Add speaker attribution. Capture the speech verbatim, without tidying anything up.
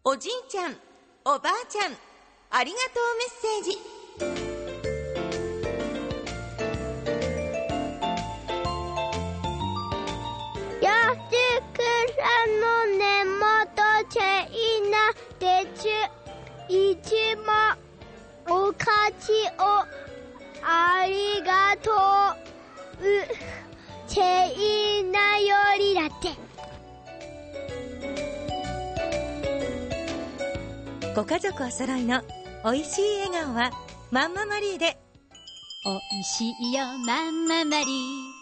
Speaker 1: おじいちゃん、おばあちゃん、ありがとうメッセージ。
Speaker 2: よしくさんの根元チェイナでちゅいちもおかちをありがとうチェイナよりだって。
Speaker 1: ご家族お揃いのおいしい笑顔はマンママリーで。
Speaker 3: おいしいよマンママリー。